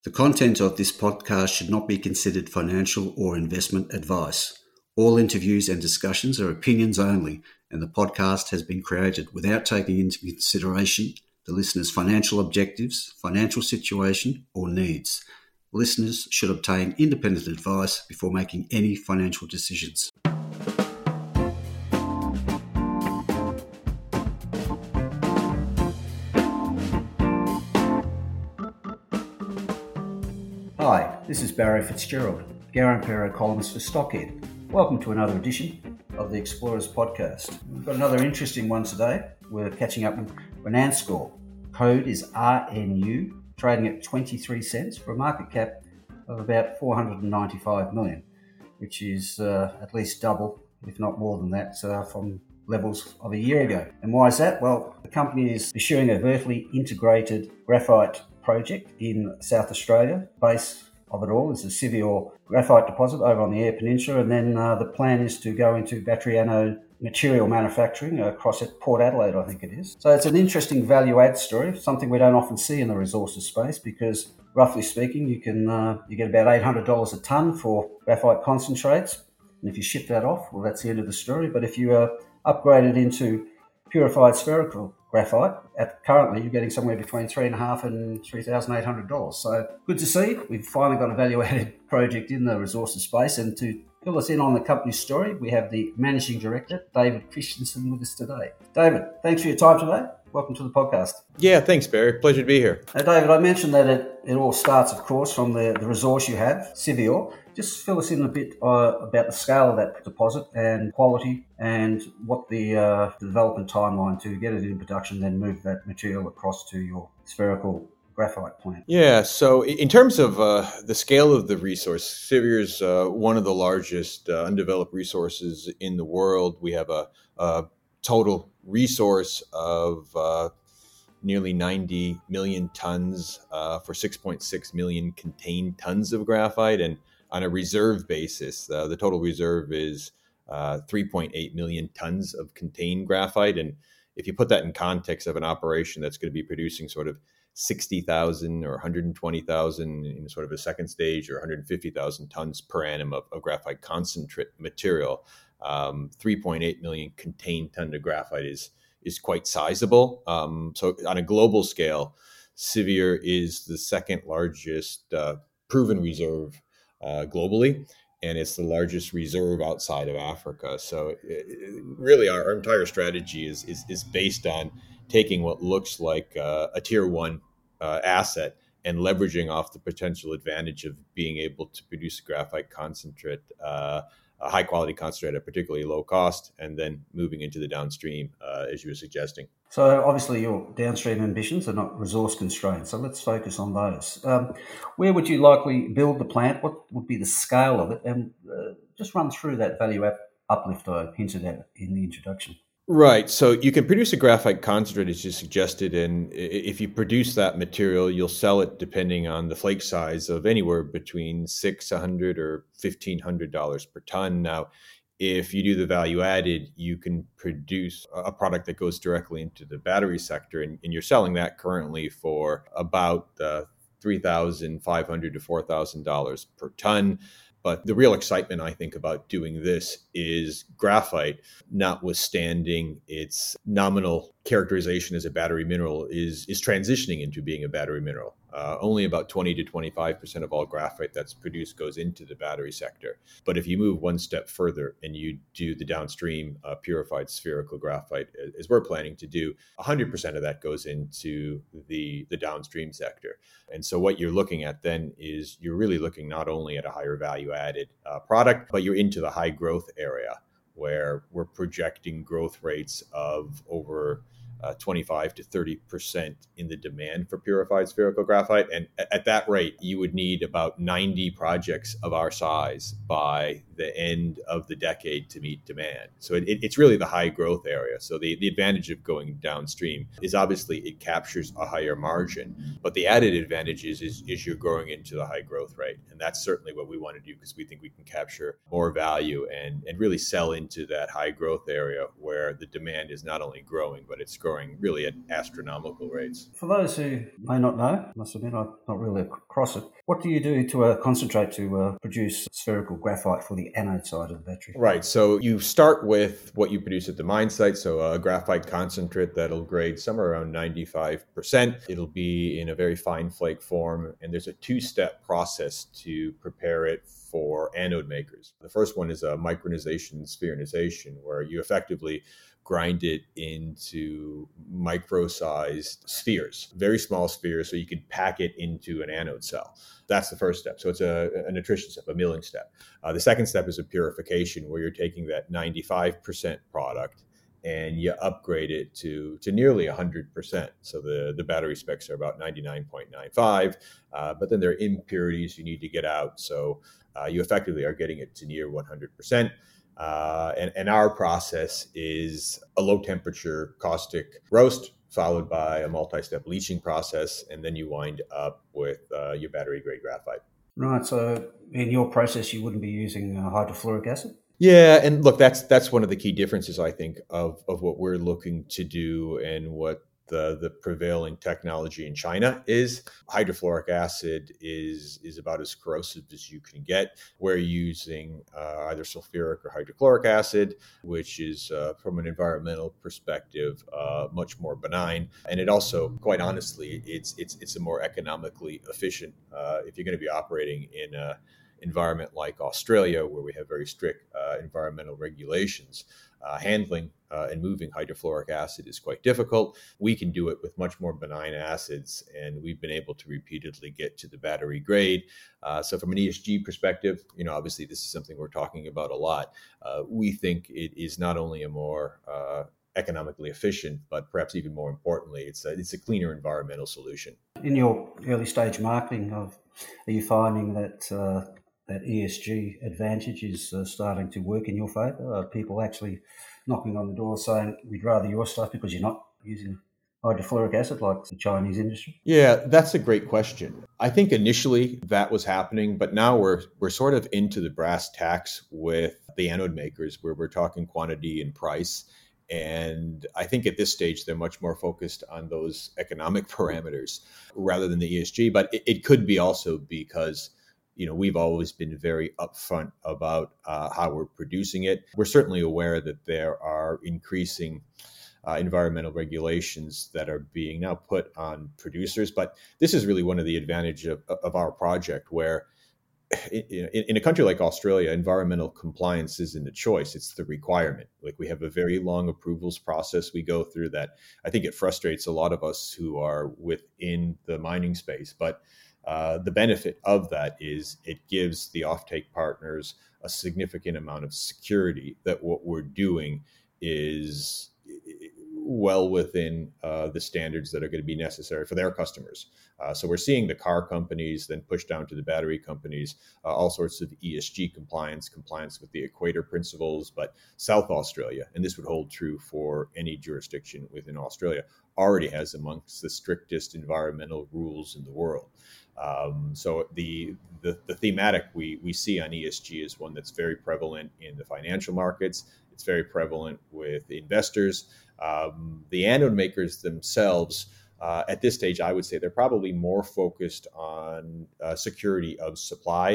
The content of this podcast should not be considered financial or investment advice. All interviews and discussions are opinions only, and the podcast has been created without taking into consideration the listener's financial objectives, financial situation, or needs. Listeners should obtain independent advice before making any financial decisions. Hi, this is Barry Fitzgerald, Garimpeiro columnist for Stockhead. Welcome to another edition of the Explorers Podcast. We've got another interesting one today. We're catching up with Renanco. Code is RNU, trading at 23 cents for a market cap of about 495 million, which is at least double, if not more than that, from levels of a year ago. And why is that? Well, the company is pursuing a vertically integrated graphite project in South Australia. Base of it all is the Siviour graphite deposit over on the Eyre Peninsula, and then the plan is to go into battery anode material manufacturing across at Port Adelaide, I think it is. So it's an interesting value-add story, something we don't often see in the resources space, because roughly speaking, you get about $800 a tonne for graphite concentrates, and if you ship that off, well, that's the end of the story. But if you upgrade it into purified spherical graphite, currently you're getting somewhere between $3,500 and $3,800. So good to see. We've finally got a value-added project in the resources space, and to fill us in on the company's story, we have the Managing Director, David Christensen, with us today. David, thanks for your time today. Welcome to the podcast. Yeah, thanks, Barry. Pleasure to be here. Now, David, I mentioned that it all starts, of course, from the resource you have, Siviour. Just fill us in a bit about the scale of that deposit and quality, and what the development timeline to get it in production, then move that material across to your spherical graphite plant. Yeah, so in terms of the scale of the resource, Siviour is one of the largest undeveloped resources in the world. We have a total resource of nearly 90 million tons for 6.6 million contained tons of graphite. And on a reserve basis, the total reserve is 3.8 million tons of contained graphite. And if you put that in context of an operation that's going to be producing sort of 60,000 or 120,000 in sort of a second stage, or 150,000 tons per annum of graphite concentrate material, 3.8 million contained ton of graphite is quite sizable. So on a global scale, Siviour is the second largest proven reserve globally, and it's the largest reserve outside of Africa. So really our entire strategy is based on taking what looks like a tier one asset and leveraging off the potential advantage of being able to produce a graphite concentrate, a high quality concentrate at particularly low cost, and then moving into the downstream, as you were suggesting. So obviously your downstream ambitions are not resource constrained, so let's focus on those. Where would you likely build the plant? What would be the scale of it? And just run through that value uplift I hinted at in the introduction. Right. So you can produce a graphite concentrate, as you suggested, and if you produce that material, you'll sell it depending on the flake size of anywhere between $600 or $1,500 per ton. Now, if you do the value added, you can produce a product that goes directly into the battery sector, and you're selling that currently for about $3,500 to $4,000 per ton. But the real excitement, I think, about doing this is graphite, notwithstanding its nominal characterization as a battery mineral, is transitioning into being a battery mineral. Only about 20 to 25% of all graphite that's produced goes into the battery sector. But if you move one step further and you do the downstream purified spherical graphite, as we're planning to do, 100% of that goes into the downstream sector. And so what you're looking at then is you're really looking not only at a higher value added product, but you're into the high growth area, where we're projecting growth rates of over 25 to 30% in the demand for purified spherical graphite. And at that rate, you would need about 90 projects of our size by the end of the decade to meet demand. So it's really the high growth area. So the advantage of going downstream is obviously it captures a higher margin, but the added advantage is you're growing into the high growth rate. And that's certainly what we want to do because we think we can capture more value and really sell into that high growth area where the demand is not only growing, but it's growing really at astronomical rates. For those who may not know, I must admit I'm not really across it, what do you do to concentrate to produce spherical graphite for the anode side of the battery? Right. So you start with what you produce at the mine site. So a graphite concentrate that'll grade somewhere around 95%. It'll be in a very fine flake form. And there's a two-step process to prepare it for anode makers. The first one is a micronization spheronization, where you effectively grind it into micro-sized spheres, very small spheres, so you can pack it into an anode cell. That's the first step. So it's a nutrition step, a milling step. The second step is a purification, where you're taking that 95% product and you upgrade it to nearly 100%. So the battery specs are about 99.95, but then there are impurities you need to get out. So you effectively are getting it to near 100%. And our process is a low temperature caustic roast, followed by a multi-step leaching process, and then you wind up with your battery grade graphite. Right, so in your process you wouldn't be using hydrofluoric acid? Yeah, and look, that's one of the key differences, I think, of what we're looking to do and what the prevailing technology in China is. Hydrofluoric acid is about as corrosive as you can get. We're using either sulfuric or hydrochloric acid, which is, from an environmental perspective, much more benign. And it also, quite honestly, it's a more economically efficient if you're going to be operating in a environment like Australia, where we have very strict environmental regulations. Handling and moving hydrofluoric acid is quite difficult. We can do it with much more benign acids, and we've been able to repeatedly get to the battery grade. So from an ESG perspective, obviously this is something we're talking about a lot. We think it is not only a more economically efficient, but perhaps even more importantly, it's a cleaner environmental solution. In your early stage marketing, are you finding that that ESG advantage is starting to work in your favour? Are people actually knocking on the door saying, we'd rather your stuff because you're not using hydrofluoric acid like the Chinese industry? Yeah, that's a great question. I think initially that was happening, but now we're sort of into the brass tacks with the anode makers, where we're talking quantity and price. And I think at this stage, they're much more focused on those economic parameters rather than the ESG. But it could be also because we've always been very upfront about how we're producing it. We're certainly aware that there are increasing environmental regulations that are being now put on producers. But this is really one of the advantages of our project, where in a country like Australia, environmental compliance isn't a choice, it's the requirement. Like, we have a very long approvals process we go through that I think it frustrates a lot of us who are within the mining space. But the benefit of that is it gives the offtake partners a significant amount of security that what we're doing is well within the standards that are going to be necessary for their customers. So we're seeing the car companies then push down to the battery companies, all sorts of ESG compliance with the Equator Principles. But South Australia, and this would hold true for any jurisdiction within Australia, already has amongst the strictest environmental rules in the world. So the thematic we see on ESG is one that's very prevalent in the financial markets. It's very prevalent with investors. The anode makers themselves, at this stage, I would say they're probably more focused on security of supply.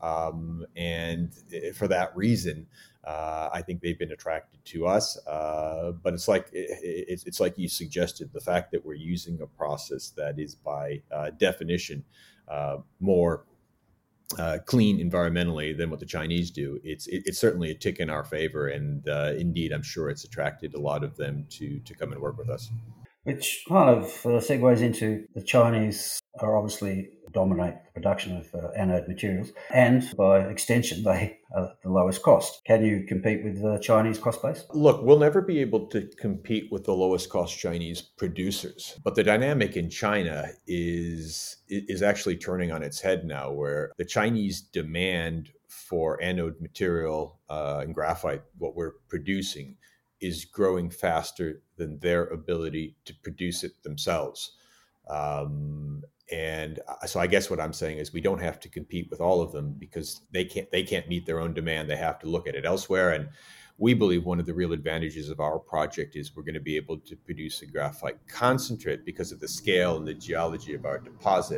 And for that reason, I think they've been attracted to us. But it's like you suggested, the fact that we're using a process that is by definition more clean environmentally than what the Chinese do. It's certainly a tick in our favor, and indeed, I'm sure it's attracted a lot of them to come and work with us. Which kind of segues into the Chinese are obviously dominate the production of anode materials, and by extension, they are the lowest cost. Can you compete with the Chinese cost base? Look, we'll never be able to compete with the lowest cost Chinese producers, but the dynamic in China is actually turning on its head now, where the Chinese demand for anode material and graphite, what we're producing, is growing faster than their ability to produce it themselves. And so I guess what I'm saying is we don't have to compete with all of them because they can't meet their own demand. They have to look at it elsewhere. And we believe one of the real advantages of our project is we're going to be able to produce a graphite concentrate because of the scale and the geology of our deposit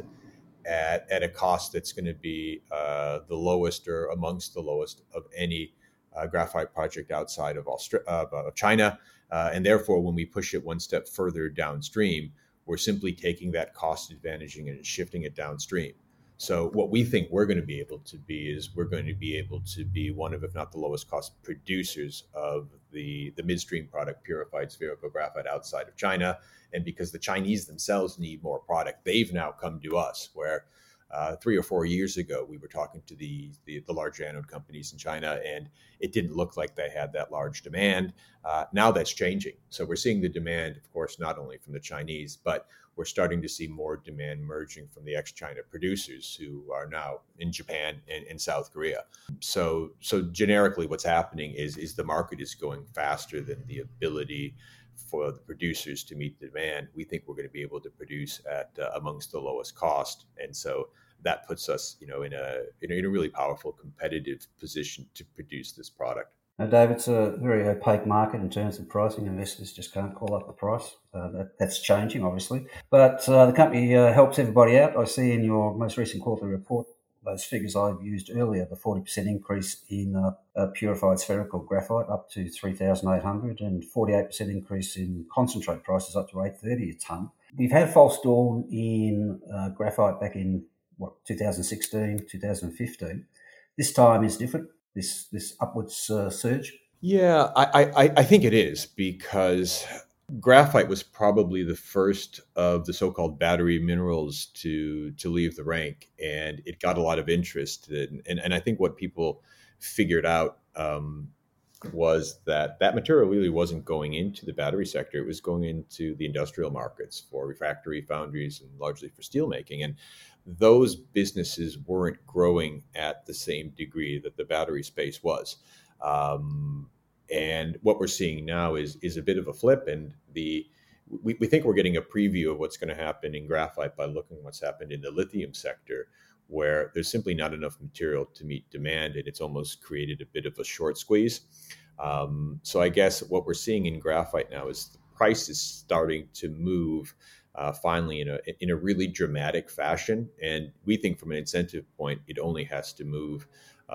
at a cost that's going to be the lowest or amongst the lowest of any graphite project outside of China. And therefore, when we push it one step further downstream, we're simply taking that cost advantage and shifting it downstream. So what we think we're going to be able to be is we're going to be able to be one of, if not the lowest cost producers of the midstream product, purified spherical graphite outside of China. And because the Chinese themselves need more product, they've now come to us where 3 or 4 years ago, we were talking to the large anode companies in China, and it didn't look like they had that large demand. Now that's changing. So we're seeing the demand, of course, not only from the Chinese, but we're starting to see more demand merging from the ex-China producers who are now in Japan and South Korea. So generically, what's happening is the market is going faster than the ability for the producers to meet the demand. We think we're going to be able to produce at amongst the lowest cost, and so that puts us, in a really powerful competitive position to produce this product. Now, Dave, it's a very opaque market in terms of pricing. Investors just can't call up the price. That's changing, obviously. But the company helps everybody out. I see in your most recent quarterly report those figures I've used earlier, the 40% increase in purified spherical graphite up to 3,800 and 48% increase in concentrate prices up to 830 a tonne. We've had a false dawn in graphite back in, 2016, 2015. This time is different, this upwards surge. Yeah, I think it is because graphite was probably the first of the so-called battery minerals to leave the rank, and it got a lot of interest. And I think what people figured out was that material really wasn't going into the battery sector. It was going into the industrial markets for refractory foundries and largely for steelmaking. And those businesses weren't growing at the same degree that the battery space was. And what we're seeing now is a bit of a flip, and we think we're getting a preview of what's going to happen in graphite by looking at what's happened in the lithium sector, where there's simply not enough material to meet demand, and it's almost created a bit of a short squeeze. So I guess what we're seeing in graphite now is the price is starting to move finally in a really dramatic fashion, and we think from an incentive point, it only has to move.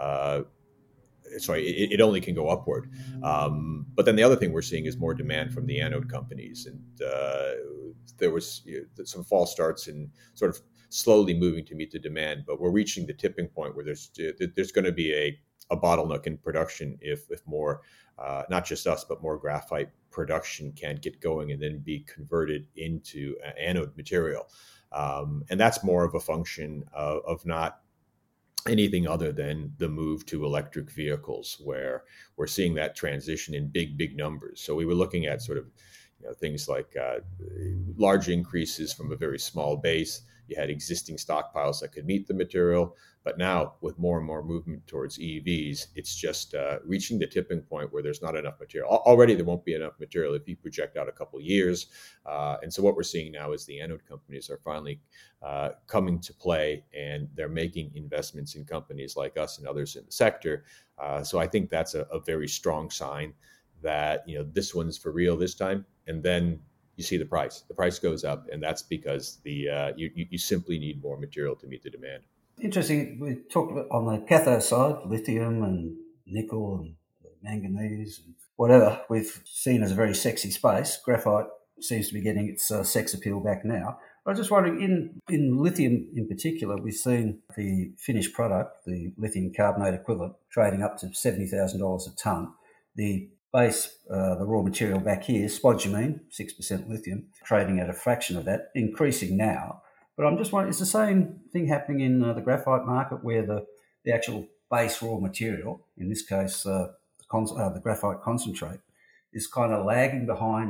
It only can go upward. But then the other thing we're seeing is more demand from the anode companies. And there was some false starts in sort of slowly moving to meet the demand. But we're reaching the tipping point where there's going to be a bottleneck in production if more, not just us, but more graphite production can't get going and then be converted into anode material. And that's more of a function of not anything other than the move to electric vehicles, where we're seeing that transition in big numbers. So we were looking at sort of things like large increases from a very small base. You had existing stockpiles that could meet the material, but now with more and more movement towards EVs, it's just reaching the tipping point where there's not enough material. Already there won't be enough material if you project out a couple of years. And so what we're seeing now is the anode companies are finally coming to play, and they're making investments in companies like us and others in the sector. So I think that's a very strong sign that this one's for real this time. And then you see the price goes up, and that's because you simply need more material to meet the demand. Interesting. We talked about on the cathode side, lithium and nickel and manganese and whatever we've seen as a very sexy space. Graphite seems to be getting its sex appeal back now. I was just wondering, in lithium in particular, we've seen the finished product, the lithium carbonate equivalent, trading up to $70,000 a tonne. The base, the raw material back here, spodumene, 6% lithium, trading at a fraction of that, increasing now. But I'm just wondering, is the same thing happening in the graphite market, where the actual base raw material, in this case the graphite concentrate, is kind of lagging behind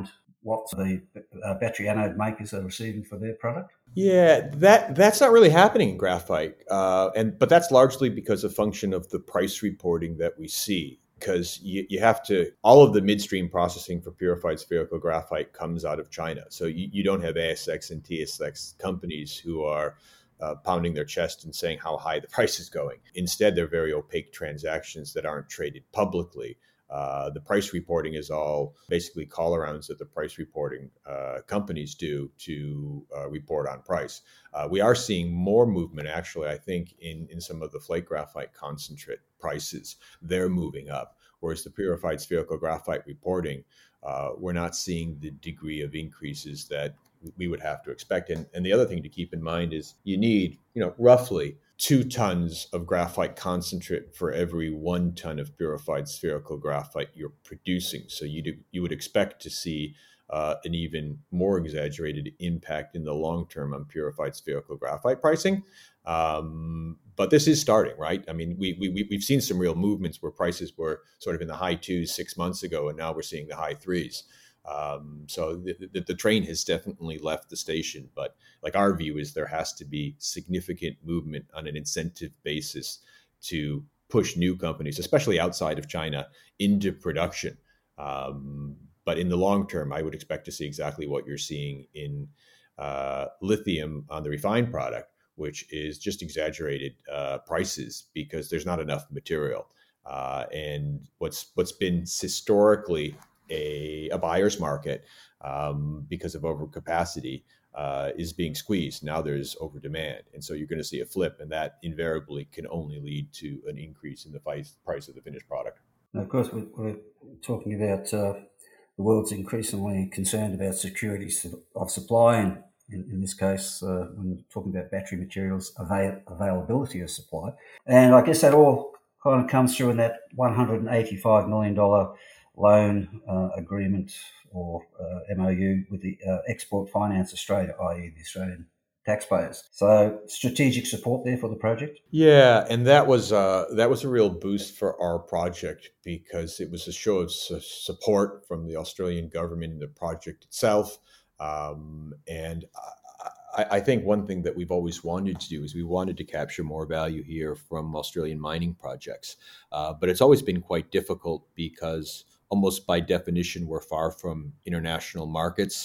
what the battery anode makers are receiving for their product? Yeah, that's not really happening in graphite, but that's largely because of function of the price reporting that we see. Because you have to, all of the midstream processing for purified spherical graphite comes out of China. So you don't have ASX and TSX companies who are pounding their chest and saying how high the price is going. Instead, they're very opaque transactions that aren't traded publicly. The price reporting is all basically call arounds that the price reporting companies do to report on price. We are seeing more movement, actually, I think, in some of the flake graphite concentrate prices. They're moving up, whereas the purified spherical graphite reporting, we're not seeing the degree of increases that we would have to expect. And the other thing to keep in mind is you need, roughly 2 tons of graphite concentrate for every 1 ton of purified spherical graphite you're producing. So you would expect to see an even more exaggerated impact in the long term on purified spherical graphite pricing. But this is starting, right? I mean, we've seen some real movements where prices were sort of in the high 2s 6 months ago, and now we're seeing the high 3s. So the train has definitely left the station, but like our view is there has to be significant movement on an incentive basis to push new companies, especially outside of China, into production. But in the long term, I would expect to see exactly what you're seeing in lithium on the refined product, which is just exaggerated prices because there's not enough material. And what's been historically a buyer's market because of overcapacity is being squeezed. Now there's over demand. And so you're going to see a flip, and that invariably can only lead to an increase in the price of the finished product. Now, of course, we're talking about the world's increasingly concerned about security of supply, and in this case, when we're talking about battery materials, availability of supply. And I guess that all kind of comes through in that $185 million loan agreement or MOU with the Export Finance Australia, i.e. the Australian taxpayers. So strategic support there for the project? Yeah, and that was a real boost for our project because it was a show of support from the Australian government in the project itself. And I think one thing that we've always wanted to do is we wanted to capture more value here from Australian mining projects. But it's always been quite difficult because almost by definition, we're far from international markets.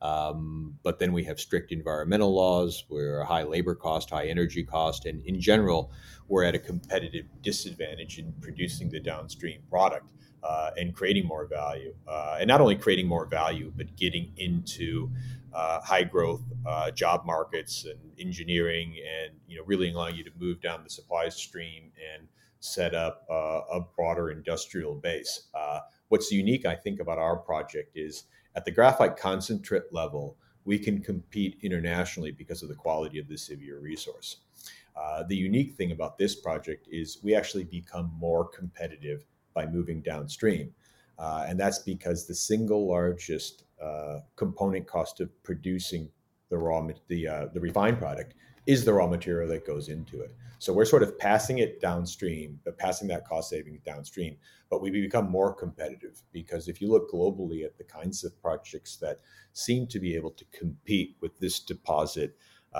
But then we have strict environmental laws, we're a high labor cost, high energy cost, and in general, we're at a competitive disadvantage in producing the downstream product and creating more value. And not only creating more value, but getting into high growth job markets and engineering, and really allowing you to move down the supply stream and set up a broader industrial base. What's unique, I think, about our project is at the graphite concentrate level, we can compete internationally because of the quality of the Siviour resource. The unique thing about this project is we actually become more competitive by moving downstream. And that's because the single largest component cost of producing the refined product is the raw material that goes into it. So we're sort of passing it downstream, but passing that cost savings downstream. But we become more competitive because if you look globally at the kinds of projects that seem to be able to compete with this deposit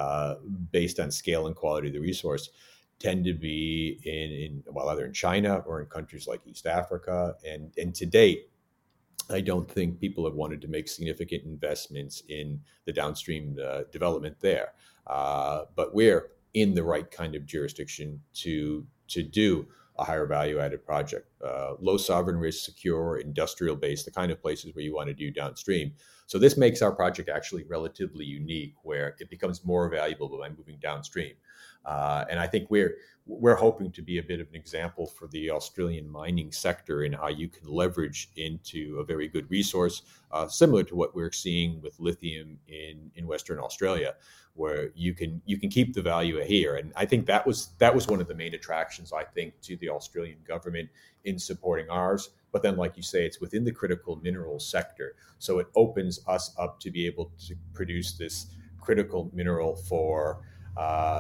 based on scale and quality of the resource, tend to be either in China or in countries like East Africa. And to date, I don't think people have wanted to make significant investments in the downstream development there. But we're in the right kind of jurisdiction to do a higher value added project, low sovereign risk, secure, industrial based, the kind of places where you want to do downstream. So this makes our project actually relatively unique, where it becomes more valuable by moving downstream. And I think we're hoping to be a bit of an example for the Australian mining sector in how you can leverage into a very good resource, similar to what we're seeing with lithium in Western Australia, where you can keep the value here. And I think that was one of the main attractions, I think, to the Australian government in supporting ours. But then, like you say, it's within the critical minerals sector. So it opens us up to be able to produce this critical mineral for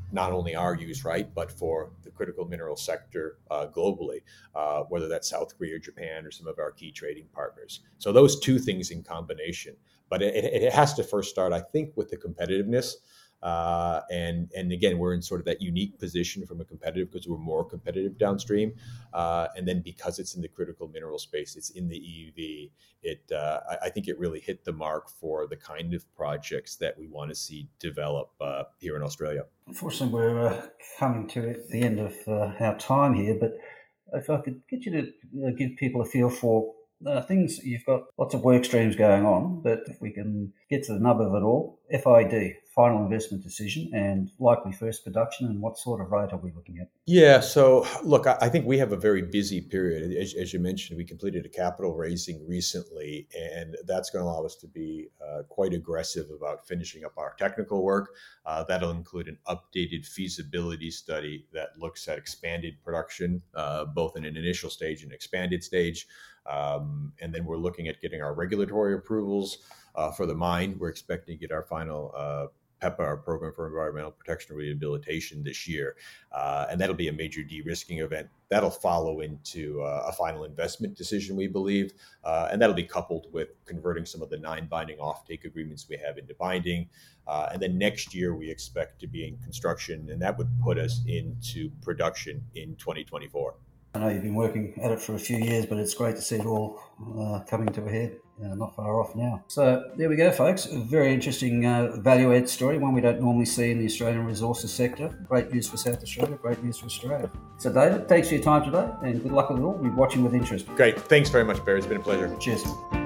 not only our use, right, but for the critical mineral sector globally, whether that's South Korea or Japan or some of our key trading partners. So those two things in combination. But it has to first start, I think, with the competitiveness. And again, we're in sort of that unique position from a competitive because we're more competitive downstream. And then because it's in the critical mineral space, it's in the EUV. I think it really hit the mark for the kind of projects that we want to see develop here in Australia. Unfortunately, we're coming to the end of our time here, but if I could get you to give people a feel for things, you've got lots of work streams going on, but if we can get to the nub of it all, FID, final investment decision, and likely first production, and what sort of rate are we looking at? Yeah, so look, I think we have a very busy period. As you mentioned, we completed a capital raising recently, and that's going to allow us to be quite aggressive about finishing up our technical work. That'll include an updated feasibility study that looks at expanded production, both in an initial stage and expanded stage. And then we're looking at getting our regulatory approvals for the mine. We're expecting to get our final PEPA, our Program for Environmental Protection and Rehabilitation, this year. And that'll be a major de-risking event. That'll follow into a final investment decision, we believe. And that'll be coupled with converting some of the 9 binding offtake agreements we have into binding. And then next year, we expect to be in construction, and that would put us into production in 2024. I know you've been working at it for a few years, but it's great to see it all coming to a head, not far off now. So there we go, folks. A very interesting value-add story, one we don't normally see in the Australian resources sector. Great news for South Australia, great news for Australia. So David, thanks for your time today, and good luck with it all. We're watching with interest. Great. Thanks very much, Barry. It's been a pleasure. Cheers.